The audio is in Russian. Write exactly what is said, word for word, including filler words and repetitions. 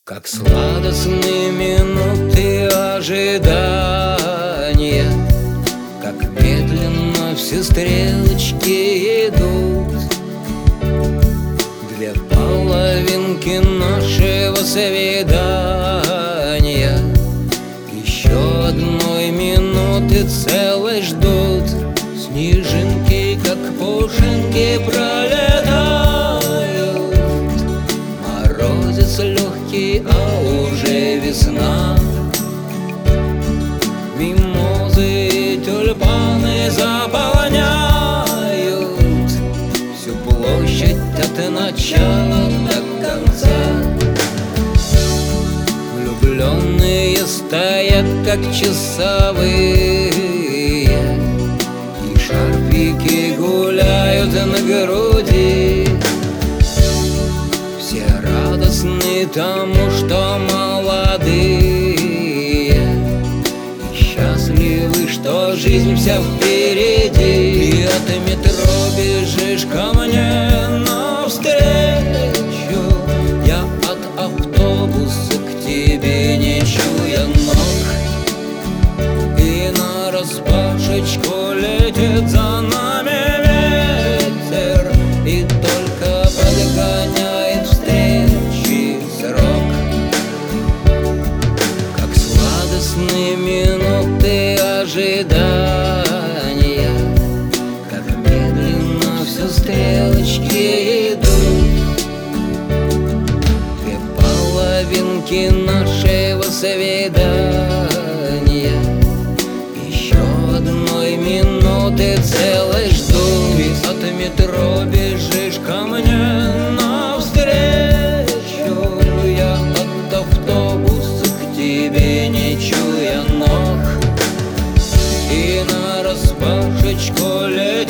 Как сладостны минуты ожидания, как медленно все стрелочки идут. Две половинки нашего свидания еще одной минуты целой ждут. Снежинки, как пушинки, пролетают. Морозец легкий, а уже весна. Мимозы и тюльпаны заполняют всю площадь от начала до конца. Влюбленные стоят, как часовые, и шарфики гуляют на груди. Все радостны тому, что молодые, и счастливы, что жизнь вся впереди. И от метро бежишь ко мне навстречу, я от автобуса к тебе не чуя ног. И нараспашечку летит за нами ветер, и только подгоняет встречи срок. Как сладостны минуты ожидания, как медленно все стрелочки идут. Две половинки нашего свидания еще одной минуты целой ждут. И от метро бежишь ко мне навстречу, я от автобуса к тебе не чуя ног. И нараспашечку летит